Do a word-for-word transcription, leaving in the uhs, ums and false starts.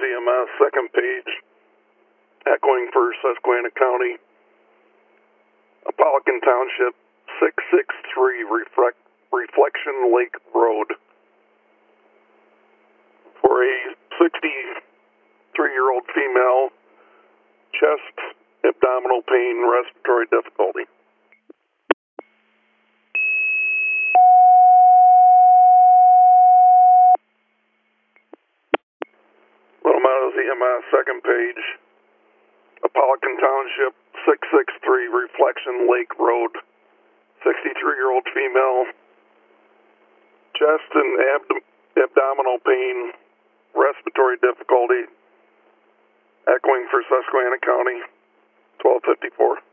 E M S, second page, echoing for Susquehanna County, Apollican Township, six six three Reflect, Reflection Lake Road. For a sixty-three-year-old female, chest, abdominal pain, respiratory difficulty. Little Meadows E M S, second page, Apollican Township, six six three Reflection Lake Road. sixty-three-year-old female, chest and abdom abdominal pain, respiratory difficulty, echoing for Susquehanna County, twelve fifty-four.